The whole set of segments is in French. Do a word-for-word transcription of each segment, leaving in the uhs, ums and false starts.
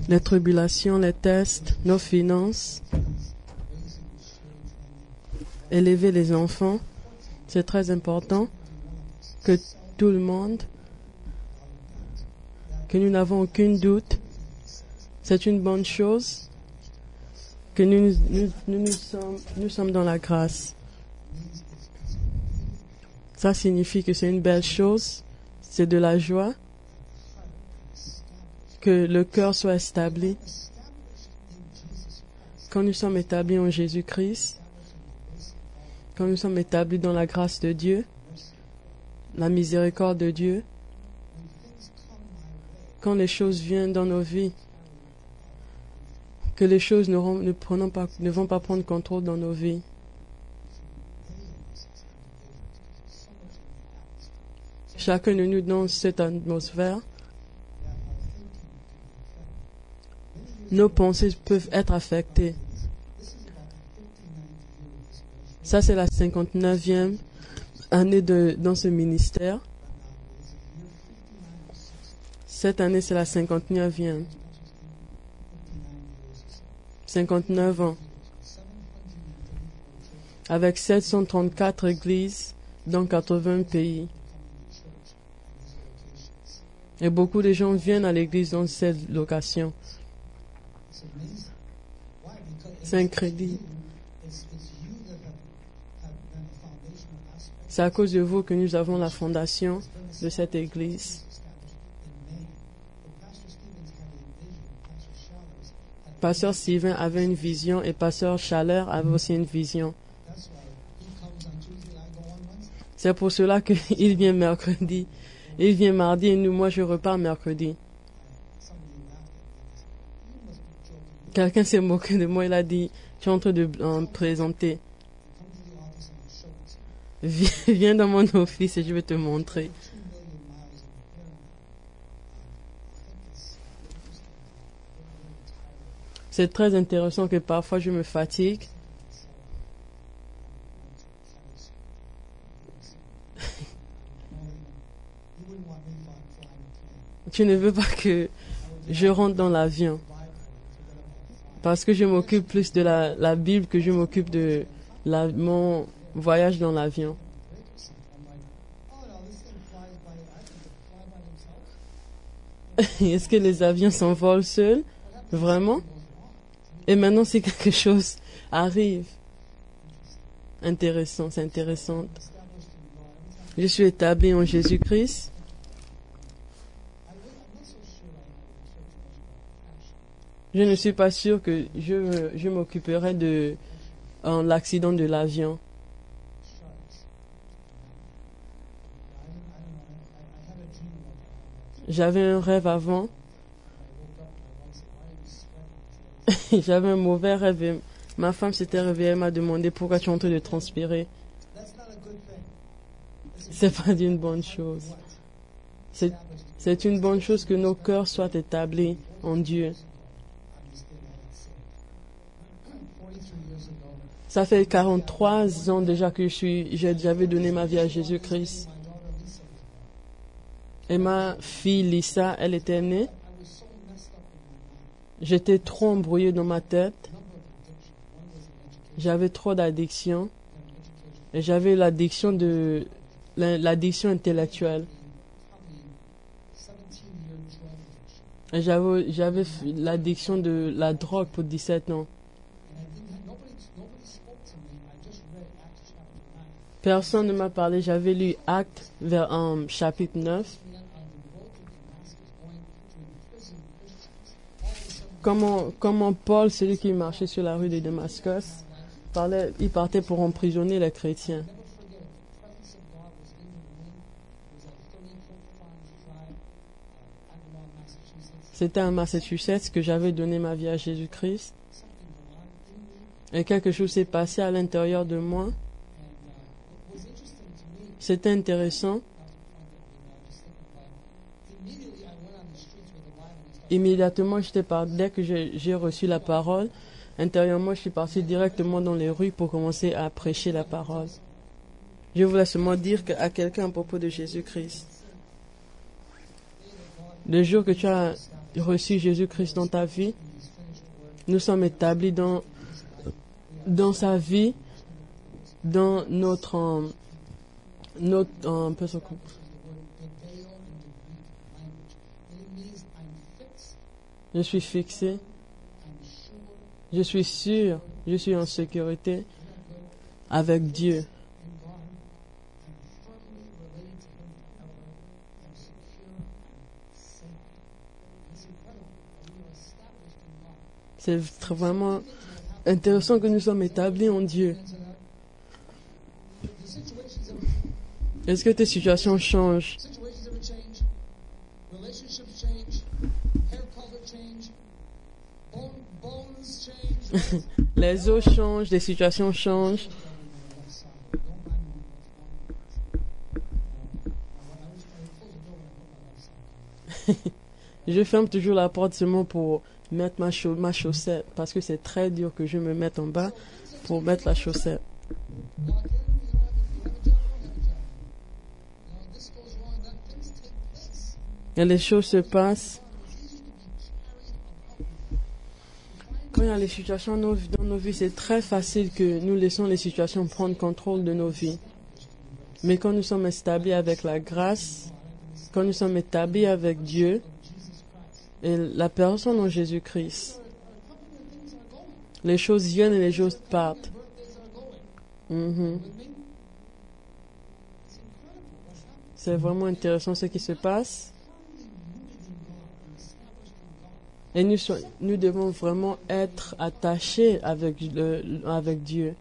les tribulations, les tests, nos finances, élever les enfants. C'est très important que tout le monde, que nous n'avons aucun doute. C'est une bonne chose que nous, nous, nous, nous, sommes, nous sommes dans la grâce. Ça signifie que c'est une belle chose, c'est de la joie, que le cœur soit établi. Quand nous sommes établis en Jésus-Christ, quand nous sommes établis dans la grâce de Dieu, la miséricorde de Dieu, quand les choses viennent dans nos vies, que les choses ne, ne, prenons pas, ne vont pas prendre contrôle dans nos vies. Chacun de nous dans cette atmosphère, nos pensées peuvent être affectées. Ça, c'est la cinquante-neuvième année de, dans ce ministère. Cette année, c'est la cinquante-neuvième. cinquante-neuf ans. Avec sept cent trente-quatre églises dans quatre-vingts pays. Et beaucoup de gens viennent à l'église dans cette location. C'est incroyable. C'est à cause de vous que nous avons la fondation de cette église. Pasteur Steven avait une vision et Pasteur Chaleur avait aussi une vision. C'est pour cela qu'il vient mercredi. Il vient mardi et nous, moi je repars mercredi. Quelqu'un s'est moqué de moi, il a dit, tu es en train de euh, présenter. Viens, viens dans mon office et je vais te montrer. C'est très intéressant que parfois je me fatigue. Tu ne veux pas que je rentre dans l'avion. Parce que je m'occupe plus de la, la Bible que je m'occupe de la, mon voyage dans l'avion. Est-ce que les avions s'envolent seuls? Vraiment? Et maintenant, si quelque chose arrive. Intéressant, c'est intéressant. Je suis établi en Jésus-Christ. Je ne suis pas sûr que je, je m'occuperai de euh, l'accident de l'avion. J'avais un rêve avant. J'avais un mauvais rêve. Et ma femme s'était réveillée, elle m'a demandé pourquoi tu es en train de transpirer. C'est pas une bonne chose. C'est, c'est une bonne chose que nos cœurs soient établis en Dieu. Ça fait quarante-trois ans déjà que je suis, j'avais donné ma vie à Jésus-Christ. Et ma fille Lisa, elle était née. J'étais trop embrouillé dans ma tête. J'avais trop d'addiction. Et j'avais l'addiction de, l'addiction intellectuelle. Et j'avais, j'avais l'addiction de la drogue pour dix-sept ans. Personne ne m'a parlé. J'avais lu Actes vers um, chapitre neuf. Comment, comment Paul, celui qui marchait sur la rue de Damascus, parlait, il partait pour emprisonner les chrétiens. C'était en Massachusetts que j'avais donné ma vie à Jésus-Christ. Et quelque chose s'est passé à l'intérieur de moi. C'était intéressant. Immédiatement, j'étais par... dès que j'ai, j'ai reçu la parole, intérieurement, je suis parti directement dans les rues pour commencer à prêcher la parole. Je voulais seulement dire à quelqu'un à propos de Jésus-Christ. Le jour que tu as reçu Jésus-Christ dans ta vie, nous sommes établis dans, dans sa vie, dans notre, euh, notre euh, je suis fixé, je suis sûr, je suis en sécurité avec Dieu. C'est vraiment intéressant que nous sommes établis en Dieu. Est-ce que tes situations changent? Les eaux changent, les situations changent. Je ferme toujours la porte seulement pour mettre ma, cha- ma chaussette parce que c'est très dur que je me mette en bas pour mettre la chaussette. Et les choses se passent. Quand il y a les situations dans nos- dans nos vies, c'est très facile que nous laissons les situations prendre contrôle de nos vies. Mais quand nous sommes établis avec la grâce, quand nous sommes établis avec Dieu et la personne en Jésus-Christ, les choses viennent et les choses partent. Mhm. C'est vraiment intéressant ce qui se passe. Et nous, so- nous devons vraiment être attachés avec, le, avec Dieu.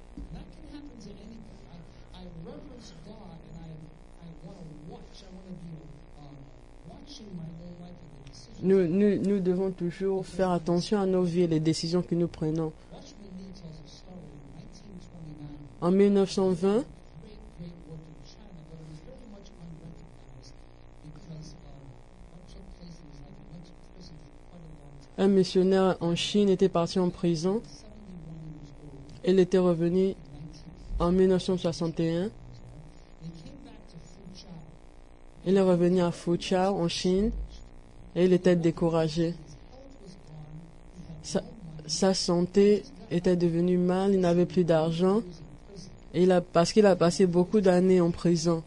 Nous, nous, nous devons toujours faire attention à nos vies et les décisions que nous prenons. En mille neuf cent vingt, un missionnaire en Chine était parti en prison. Il était revenu en mille neuf cent soixante et un. Il est revenu à Fuzhou en Chine et il était découragé. Sa, sa santé était devenue mal, il n'avait plus d'argent et il a, parce qu'il a passé beaucoup d'années en prison.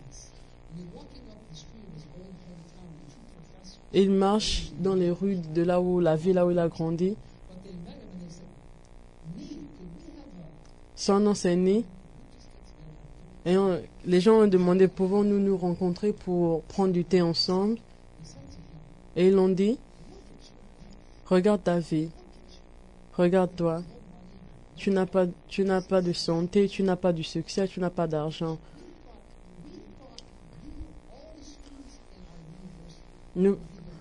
Il marche dans les rues de là où la ville là où il a grandi. Son nom c'est Ni. Et on, les gens ont demandé pouvons-nous nous rencontrer pour prendre du thé ensemble. Et ils l'ont dit, regarde ta vie, regarde-toi. Tu n'as pas, tu n'as pas de santé, tu n'as pas de succès, tu n'as pas d'argent. Nous,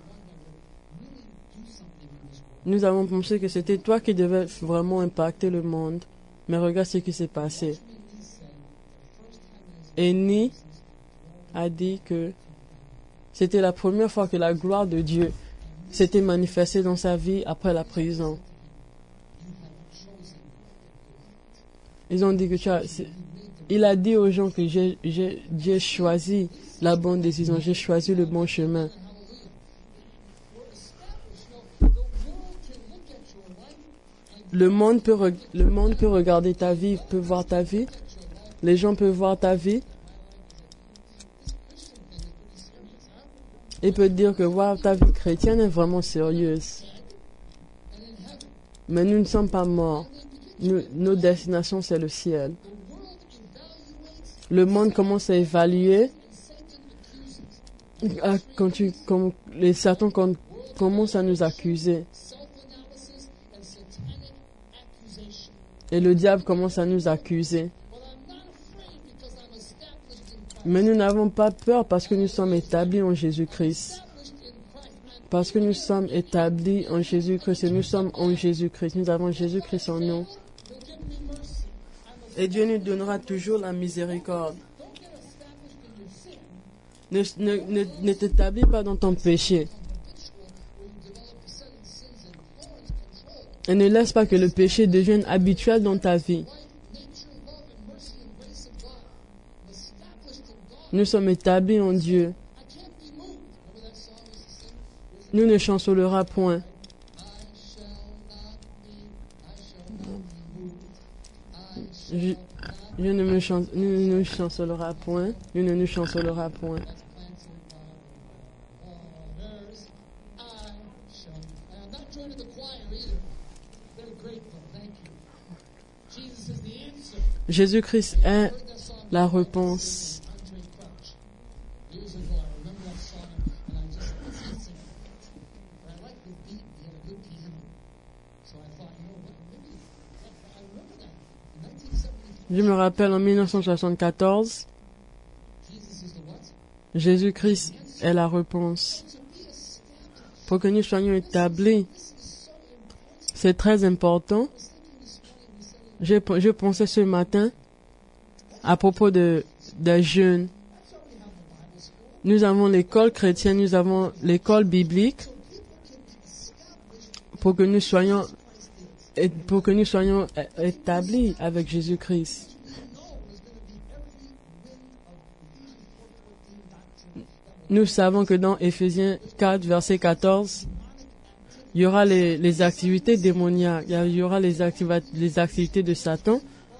nous avons pensé que c'était toi qui devais vraiment impacter le monde. Mais regarde ce qui s'est passé. Et Ni a dit que c'était la première fois que la gloire de Dieu s'était manifestée dans sa vie après la prison. Ils ont dit que tu as... Il a dit aux gens que j'ai, j'ai, j'ai choisi la bonne décision, j'ai choisi le bon chemin. Le monde peut, re- le monde peut regarder ta vie, peut voir ta vie. Les gens peuvent voir ta vie. Et peut dire que wow, ta vie chrétienne est vraiment sérieuse. Mais nous ne sommes pas morts. Nous, nos destinations, c'est le ciel. Le monde commence à évaluer. Ah, quand tu, quand les Satan quand, commencent à nous accuser. Et le diable commence à nous accuser. Mais nous n'avons pas peur parce que nous sommes établis en Jésus-Christ. Parce que nous sommes établis en Jésus-Christ et nous sommes en Jésus-Christ. Nous avons Jésus-Christ en nous. Et Dieu nous donnera toujours la miséricorde. Ne, ne, ne, ne t'établis pas dans ton péché. Et ne laisse pas que le péché devienne habituel dans ta vie. Nous sommes établis en Dieu. nous ne chancellerons point. Je, je ne me chan, nous ne nous chancellerons point. Nous ne nous chancellerons point. Jésus-Christ est la réponse. Je me rappelle en mille neuf cent soixante-quatorze, Jésus-Christ est la réponse. Pour que nous soyons établis, c'est très important. Je, je pensais ce matin à propos de, des jeunes. Nous avons l'école chrétienne, nous avons l'école biblique pour que nous soyons pour que nous soyons établis avec Jésus-Christ. Nous savons que dans Éphésiens quatre, verset quatorze, il y aura les, les activités démoniaques, il y aura les, activa- les activités de Satan.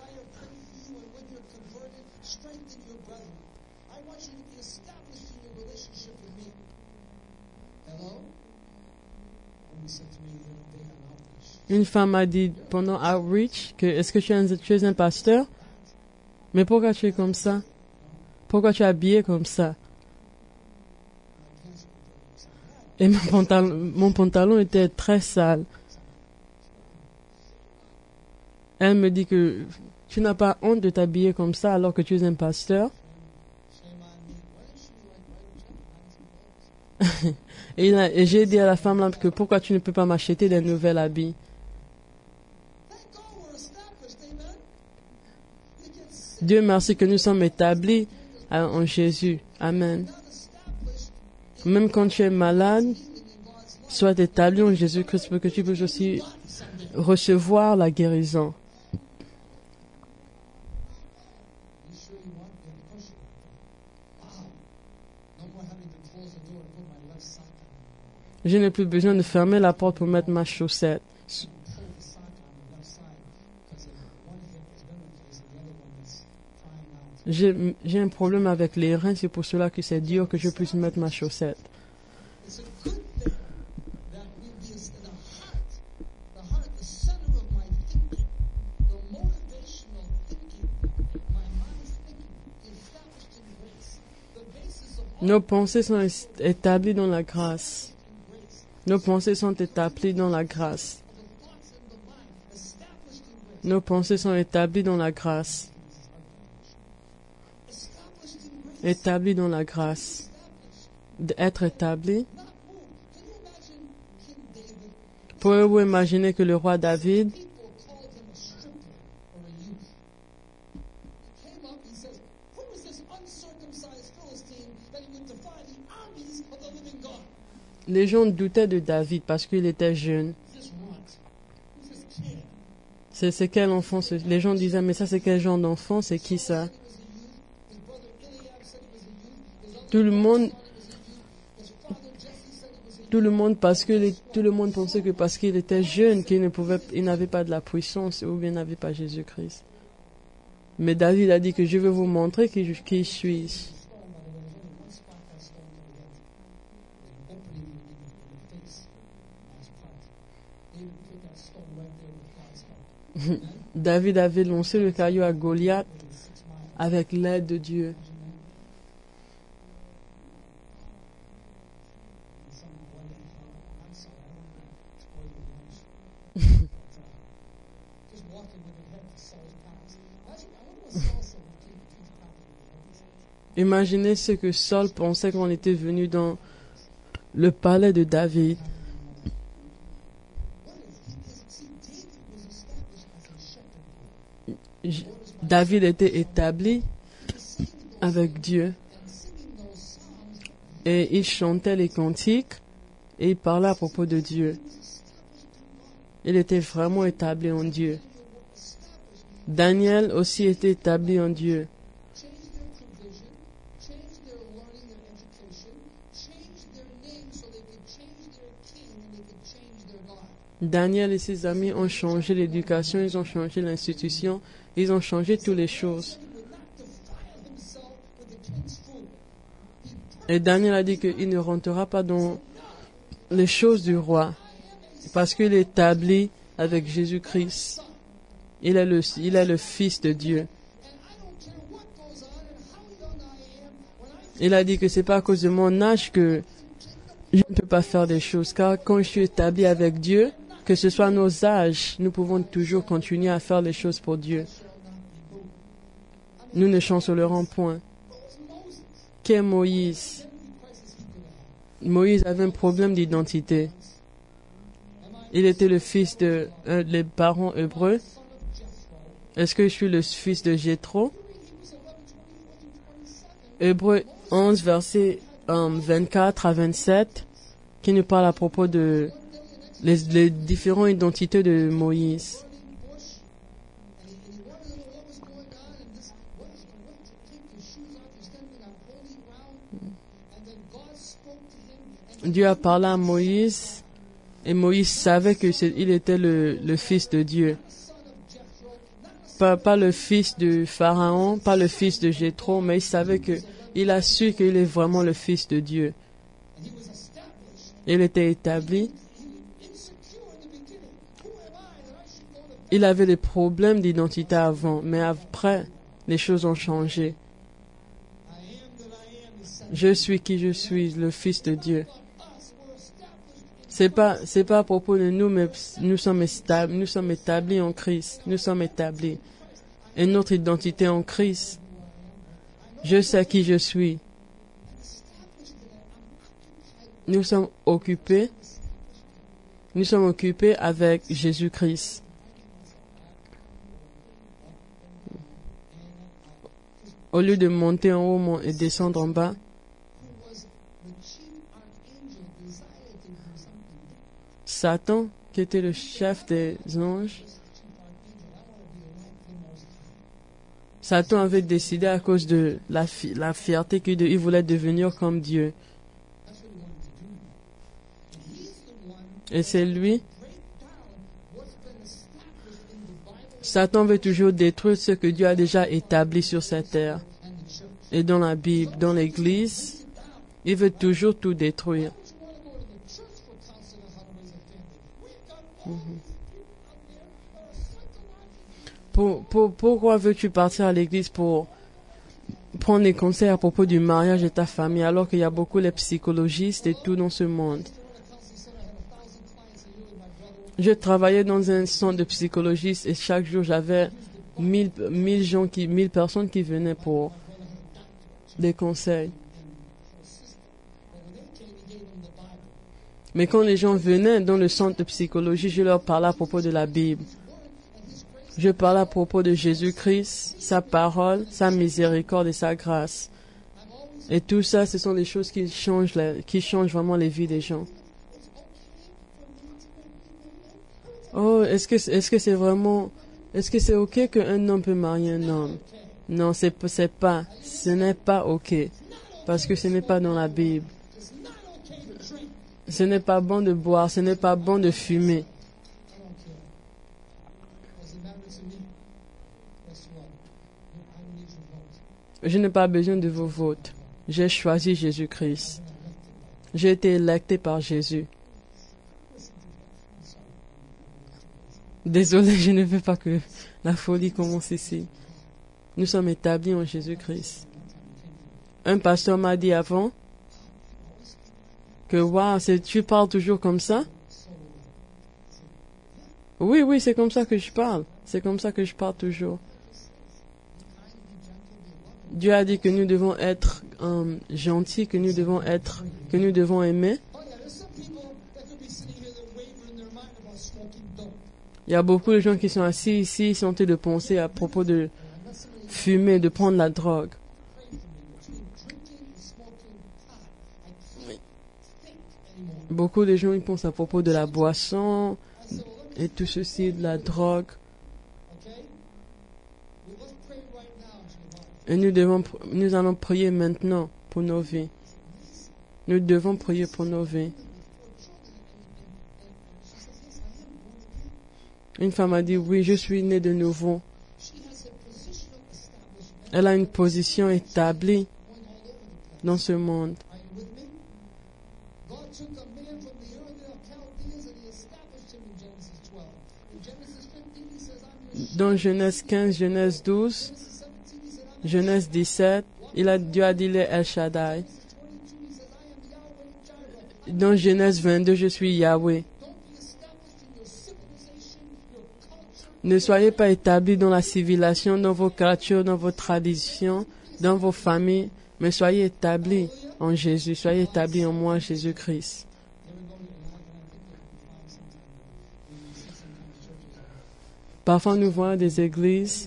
Une femme m'a dit pendant Outreach que est-ce que tu es, un, tu es un pasteur? Mais pourquoi tu es comme ça? Pourquoi tu es habillé comme ça? Et mon pantalon, mon pantalon était très sale. Elle me dit que tu n'as pas honte de t'habiller comme ça alors que tu es un pasteur. et, il a, et j'ai dit à la femme là que pourquoi tu ne peux pas m'acheter des nouveaux habits? Dieu merci que nous sommes établis en Jésus. Amen. Même quand tu es malade, sois établi en Jésus-Christ pour que tu puisses aussi recevoir la guérison. Je n'ai plus besoin de fermer la porte pour mettre ma chaussette. J'ai, j'ai un problème avec les reins, c'est pour cela que c'est dur que je puisse mettre ma chaussette. Nos pensées sont établies dans la grâce. Nos pensées sont établies dans la grâce. Nos pensées sont établies dans la grâce. Établi dans la grâce. D'être établi. Pouvez-vous imaginer que le roi David les gens doutaient de David parce qu'il était jeune. C'est, c'est quel enfant? Les gens disaient, mais ça c'est quel genre d'enfant? C'est qui ça? Tout le monde, tout le monde parce que les, tout le monde pensait que parce qu'il était jeune, qu'il ne pouvait, il n'avait pas de la puissance ou bien n'avait pas Jésus-Christ. Mais David a dit que je vais vous montrer qui je, qui je suis. David avait lancé le caillou à Goliath avec l'aide de Dieu. Imaginez ce que Saul pensait quand on était venu dans le palais de David. David était établi avec Dieu et il chantait les cantiques et il parlait à propos de Dieu. Il était vraiment établi en Dieu. Daniel aussi était établi en Dieu. Daniel et ses amis ont changé l'éducation, ils ont changé l'institution, ils ont changé toutes les choses. Et Daniel a dit qu'il ne rentrera pas dans les choses du roi, parce qu'il est établi avec Jésus-Christ. Il est le, il est le Fils de Dieu. Il a dit que c'est pas à cause de mon âge que je ne peux pas faire des choses, car quand je suis établi avec Dieu, que ce soit nos âges, nous pouvons toujours continuer à faire les choses pour Dieu. Nous ne chancelerons point. Qu'est Moïse? Moïse avait un problème d'identité. Il était le fils de euh, les parents hébreux. Est-ce que je suis le fils de Jéthro? Hébreux onze, versets um, vingt-quatre à vingt-sept, qui nous parle à propos de les, les différentes identités de Moïse. Dieu a parlé à Moïse et Moïse savait que c'est, il était le, le fils de Dieu. Pas, pas le fils de Pharaon, pas le fils de Jéthro, mais il savait que, il a su qu'il est vraiment le fils de Dieu. Il était établi. Il avait des problèmes d'identité avant, mais après, les choses ont changé. Je suis qui je suis, le fils de Dieu. C'est pas, c'est pas à propos de nous, mais nous sommes établis, nous sommes établis en Christ. Nous sommes établis. Et notre identité en Christ. Je sais qui je suis. Nous sommes occupés. Nous sommes occupés avec Jésus-Christ. Au lieu de monter en haut et descendre en bas, Satan, qui était le chef des anges, Satan avait décidé à cause de la, fi la fierté qu'il de, il voulait devenir comme Dieu. Et c'est lui. Satan veut toujours détruire ce que Dieu a déjà établi sur cette terre. Et dans la Bible, dans l'Église, il veut toujours tout détruire. Mm-hmm. Pour, pour, pourquoi veux-tu partir à l'église pour prendre des conseils à propos du mariage de ta famille alors qu'il y a beaucoup les psychologistes et tout dans ce monde? Je travaillais dans un centre de psychologistes et chaque jour j'avais mille, mille gens qui, mille personnes qui venaient pour des conseils. Mais quand les gens venaient dans le centre de psychologie, je leur parlais à propos de la Bible. Je parle à propos de Jésus-Christ, sa parole, sa miséricorde et sa grâce. Et tout ça, ce sont des choses qui changent, la, qui changent vraiment les vies des gens. Oh, est-ce que, est-ce que c'est vraiment, est-ce que c'est ok qu'un homme peut marier un homme? Non, c'est, c'est pas, ce n'est pas ok. Parce que ce n'est pas dans la Bible. Ce n'est pas bon de boire, ce n'est pas bon de fumer. Je n'ai pas besoin de vos votes. J'ai choisi Jésus-Christ. J'ai été électé par Jésus. Désolé, je ne veux pas que la folie commence ici. Nous sommes établis en Jésus-Christ. Un pasteur m'a dit avant que, waouh, tu parles toujours comme ça? Oui, oui, c'est comme ça que je parle. C'est comme ça que je parle toujours. Dieu a dit que nous devons être um, gentils, que nous devons être, que nous devons aimer. Il y a beaucoup de gens qui sont assis ici, ils sont en train de penser à propos de fumer, de prendre la drogue. Beaucoup de gens ils pensent à propos de la boisson et tout ceci, de la drogue. Et nous devons, nous allons prier maintenant pour nos vies. Nous devons prier pour nos vies. Une femme a dit, oui, je suis née de nouveau. Elle a une position établie dans ce monde. Dans Genèse quinze, Genèse douze, Genèse dix-sept, il a, Dieu a dit le El Shaddai. Dans Genèse vingt-deux, je suis Yahweh. Ne soyez pas établis dans la civilisation, dans vos cultures, dans vos traditions, dans vos familles, mais soyez établis en Jésus, soyez établis en moi, Jésus-Christ. Parfois, nous voyons des églises,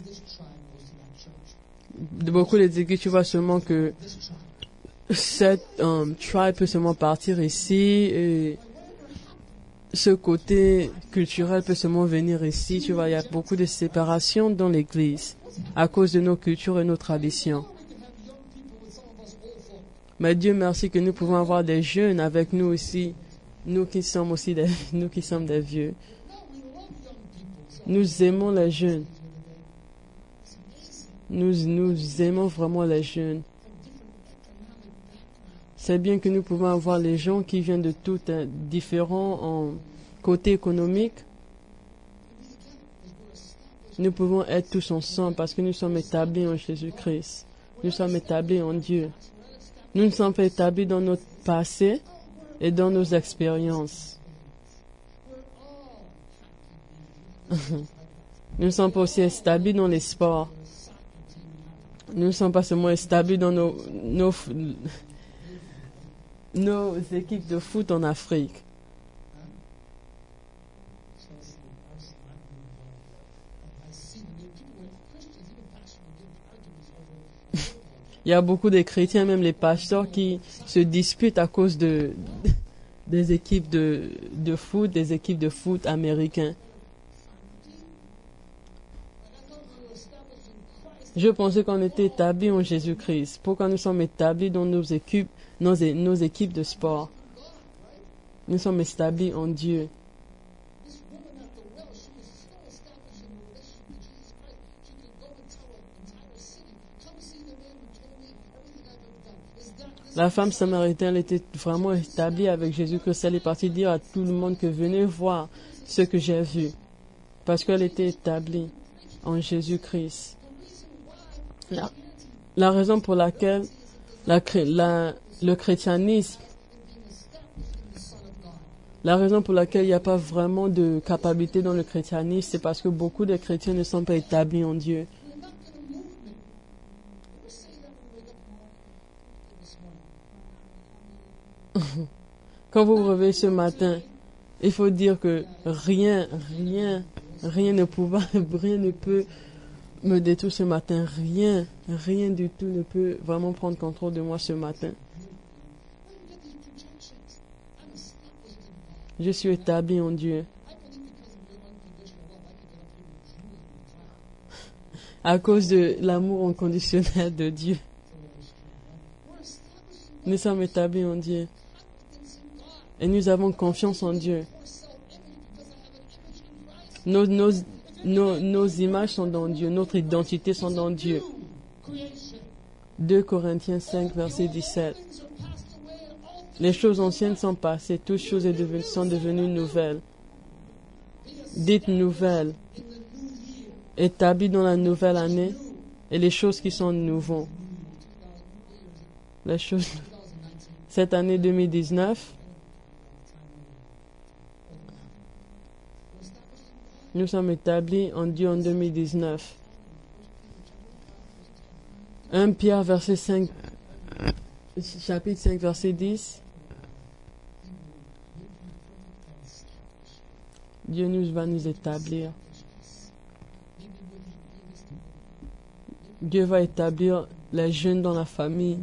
de beaucoup des églises, tu vois seulement que cette um, tribe peut seulement partir ici et ce côté culturel peut seulement venir ici. Tu vois, il y a beaucoup de séparation dans l'église à cause de nos cultures et nos traditions. Mais Dieu merci que nous pouvons avoir des jeunes avec nous aussi, nous qui sommes aussi des, nous qui sommes des vieux. Nous aimons les jeunes. Nous, nous aimons vraiment les jeunes. C'est bien que nous pouvons avoir les gens qui viennent de tout hein, différents en côté économique. Nous pouvons être tous ensemble parce que nous sommes établis en Jésus-Christ. Nous sommes établis en Dieu. Nous ne sommes pas établis dans notre passé et dans nos expériences. Nous ne sommes pas aussi établis dans les sports. Nous ne sommes pas seulement établis dans nos, nos, nos équipes de foot en Afrique. Il y a beaucoup de chrétiens, même les pasteurs, qui se disputent à cause de, des équipes de, de foot, des équipes de foot américains. Je pensais qu'on était établis en Jésus-Christ. Pourquoi nous sommes établis dans nos équipes, nos, nos équipes de sport? Nous sommes établis en Dieu. La femme samaritaine était vraiment établie avec Jésus-Christ. Elle est partie dire à tout le monde que venez voir ce que j'ai vu. Parce qu'elle était établie en Jésus-Christ. La, la raison pour laquelle la, la, le chrétianisme, la raison pour laquelle il n'y a pas vraiment de capacité dans le christianisme, c'est parce que beaucoup de chrétiens ne sont pas établis en Dieu. Quand vous vous réveillez ce matin, il faut dire que rien, rien, rien ne peut, rien ne peut me détruire ce matin. Rien, rien du tout ne peut vraiment prendre contrôle de moi ce matin. Je suis établi en Dieu. À cause de l'amour inconditionnel de Dieu. Nous sommes établis en Dieu. Et nous avons confiance en Dieu. Nos, nos, nos, nos images sont dans Dieu. Notre identité sont dans Dieu. deux Corinthiens cinq, verset dix-sept. Les choses anciennes sont passées. Toutes choses sont devenues nouvelles. Dites nouvelles. Établies dans la nouvelle année. Et les choses qui sont nouveaux. Les choses. Cette année deux mille dix-neuf. Nous sommes établis en Dieu en deux mille dix-neuf. un Pierre, verset cinq, chapitre cinq, verset dix. Dieu nous va nous établir. Dieu va établir les jeunes dans la famille.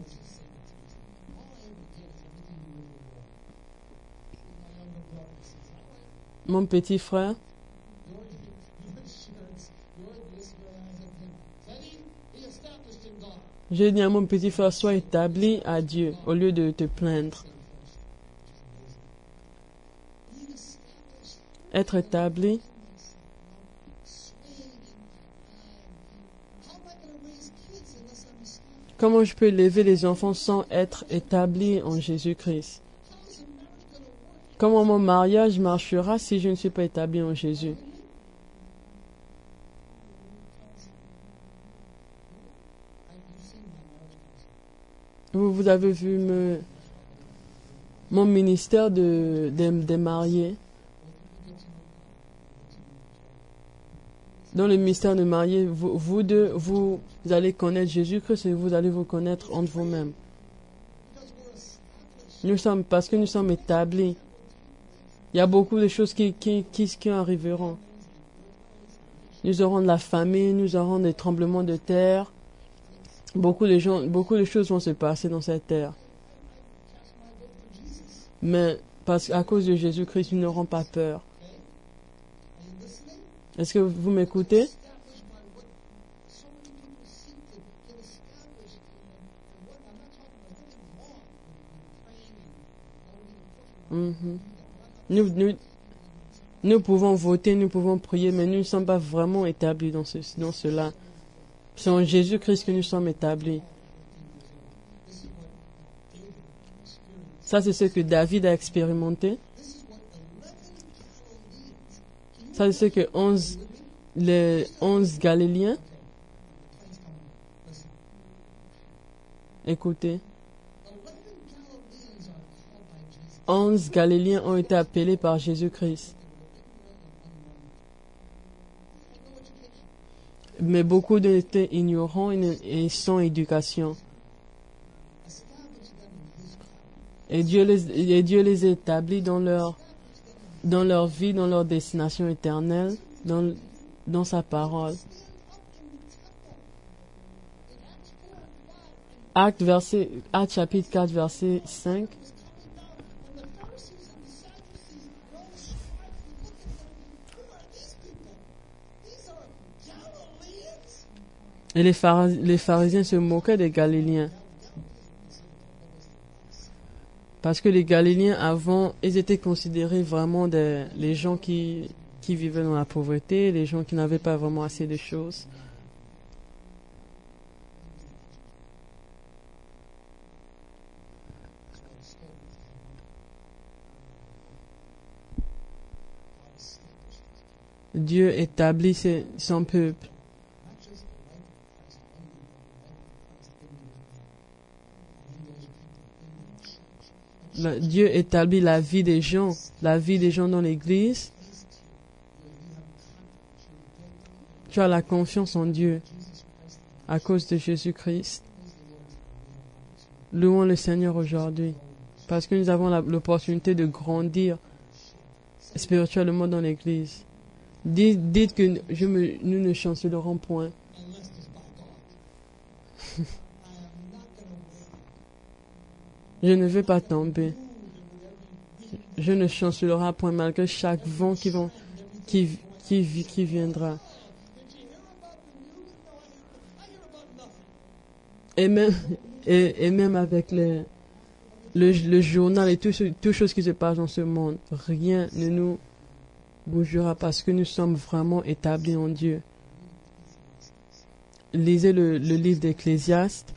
Mon petit frère, je dis à mon petit frère, sois établi à Dieu au lieu de te plaindre. Être établi Comment je peux élever les enfants sans être établi en Jésus-Christ? Comment mon mariage marchera si je ne suis pas établi en Jésus? Vous, vous avez vu me, mon ministère de, des, des mariés. Dans le ministère de mariés, vous, vous deux, vous, vous allez connaître Jésus-Christ et vous allez vous connaître entre vous-mêmes. Nous sommes, parce que nous sommes établis. Il y a beaucoup de choses qui, qui, qui, qui arriveront. Nous aurons de la famine, nous aurons des tremblements de terre. Beaucoup de gens, beaucoup de choses vont se passer dans cette terre. Mais parce qu'à cause de Jésus-Christ, nous n'aurons pas peur. Est-ce que vous m'écoutez? Mm-hmm. Nous, nous, nous pouvons voter, nous pouvons prier, mais nous ne sommes pas vraiment établis dans, ce, dans cela. C'est en Jésus-Christ que nous sommes établis. Ça, c'est ce que David a expérimenté. Ça, c'est ce que onze, les onze Galiléens. Écoutez. Onze Galiléens ont été appelés par Jésus-Christ. Mais beaucoup d'eux étaient ignorants et sans éducation. Et Dieu les, et Dieu les a établis dans leur, dans leur vie, dans leur destination éternelle, dans, dans sa parole. Acte, verset, Acte chapitre quatre, verset cinq. Et les, pharis, les pharisiens se moquaient des Galiléens. Parce que les Galiléens avant, ils étaient considérés vraiment des, les gens qui, qui vivaient dans la pauvreté, les gens qui n'avaient pas vraiment assez de choses. Dieu établit ses, son peuple. Dieu établit la vie des gens, la vie des gens dans l'église. Tu as la confiance en Dieu à cause de Jésus-Christ. Louons le Seigneur aujourd'hui parce que nous avons l'opportunité de grandir spirituellement dans l'église. Dites, dites que je me, nous ne chancelerons point. Je ne vais pas tomber. Je ne chancellerai point malgré chaque vent qui, vont, qui, qui, qui viendra. Et même, et, et même avec les, le, le journal et toutes tout choses qui se passent dans ce monde, rien ne nous bougera parce que nous sommes vraiment établis en Dieu. Lisez le, le livre d'Ecclésiaste.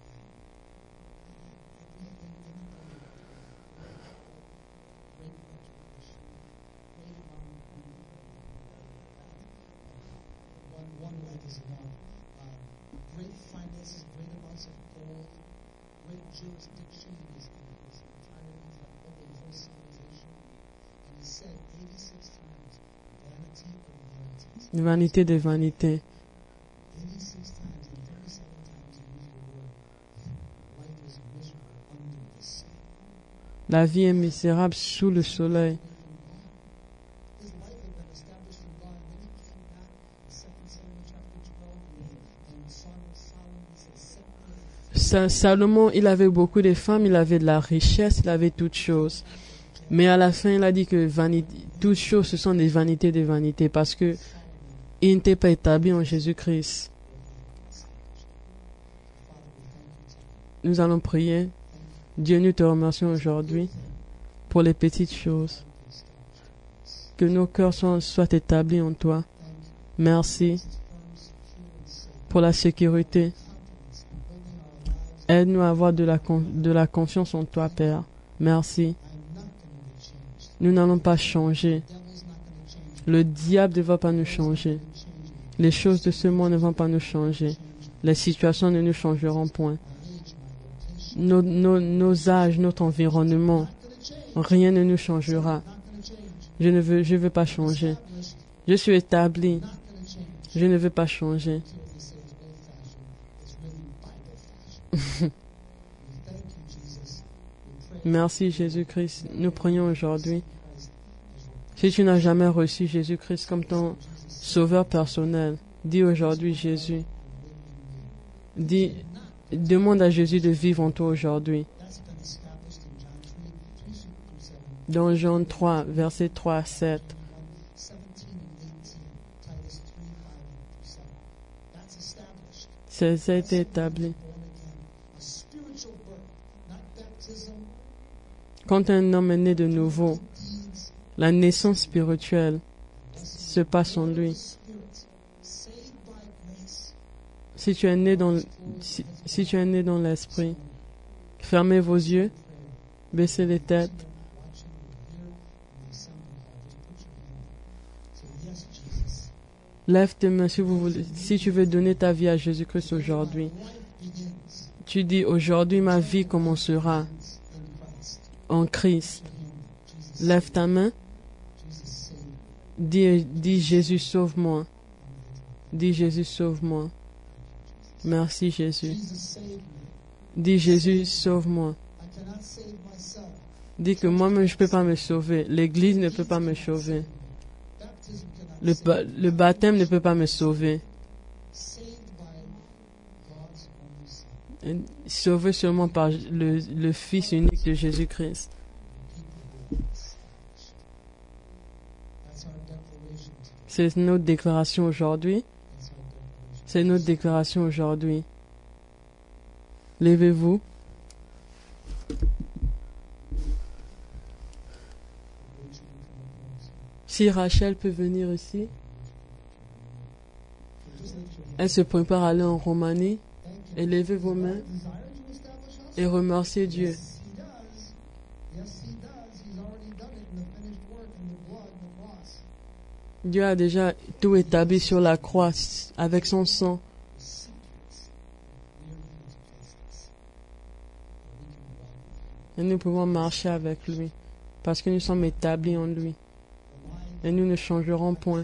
Vanité de vanité. La vie est misérable sous le soleil. Salomon, il avait beaucoup de femmes, il avait de la richesse, il avait toutes choses. Mais à la fin, il a dit que vanité, toutes choses, ce sont des vanités de vanités parce que il n'était pas établi en Jésus-Christ. Nous allons prier. Dieu, nous te remercions aujourd'hui pour les petites choses. Que nos cœurs soient, soient établis en toi. Merci pour la sécurité. Aide-nous à avoir de la, de la confiance en toi, Père. Merci. Nous n'allons pas changer. Le diable ne va pas nous changer. Les choses de ce monde ne vont pas nous changer. Les situations ne nous changeront point. Nos, nos, nos âges, notre environnement, rien ne nous changera. Je ne veux, je veux pas changer. Je suis établi. Je ne veux pas changer. Merci Jésus-Christ. Nous prions aujourd'hui. Si tu n'as jamais reçu Jésus-Christ comme ton sauveur personnel, dis aujourd'hui Jésus. Dis, demande à Jésus de vivre en toi aujourd'hui. Dans Jean trois, versets trois à sept. Ça, ça a été établi. Quand un homme est né de nouveau, la naissance spirituelle se passe en lui. Si tu es né dans, si, si tu es né dans l'esprit, fermez vos yeux, baissez les têtes. Lève tes mains si vous voulez, si tu veux donner ta vie à Jésus-Christ aujourd'hui. Tu dis aujourd'hui ma vie commencera en Christ. Lève ta main. Dis, dis Jésus sauve-moi. Dis Jésus sauve-moi. Merci Jésus. Dis Jésus sauve-moi. Dis que moi-même je ne peux pas me sauver. L'Église ne peut pas me sauver. Le, le baptême ne peut pas me sauver. Sauvé seulement par le, le Fils unique de Jésus-Christ. C'est notre déclaration aujourd'hui. C'est notre déclaration aujourd'hui. Levez-vous. Si Rachel peut venir ici, elle se prépare à aller en Roumanie. Élevez vos mains et remerciez Dieu. Dieu a déjà tout établi sur la croix avec son sang. Et nous pouvons marcher avec lui parce que nous sommes établis en lui. Et nous ne changerons point.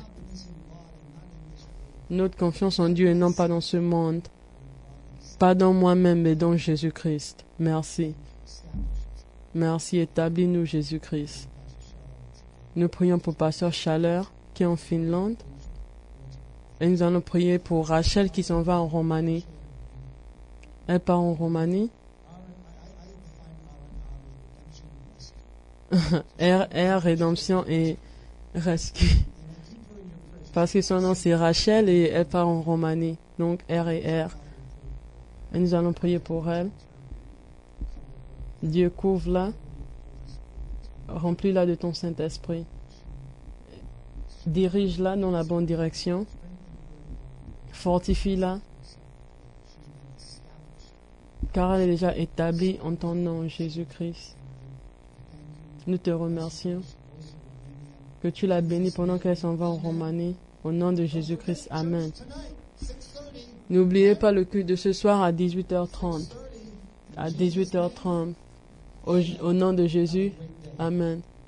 Notre confiance en Dieu et non pas dans ce monde. Pas dans moi-même, mais dans Jésus-Christ. Merci. Merci, établis-nous, Jésus-Christ. Nous prions pour Pasteur Chaleur, qui est en Finlande. Et nous allons prier pour Rachel, qui s'en va en Roumanie. Elle part en Roumanie. R, R, Rédemption et Rescue. Parce que son nom c'est Rachel et elle part en Roumanie. Donc R et R. Et nous allons prier pour elle. Dieu couvre-la. Remplis-la de ton Saint-Esprit. Dirige-la dans la bonne direction. Fortifie-la. Car elle est déjà établie en ton nom, Jésus-Christ. Nous te remercions. Que tu la bénis pendant qu'elle s'en va en Roumanie. Au nom de Jésus-Christ. Amen. N'oubliez pas le culte de ce soir à dix-huit heures trente. À dix-huit heures trente. Au, au nom de Jésus. Amen.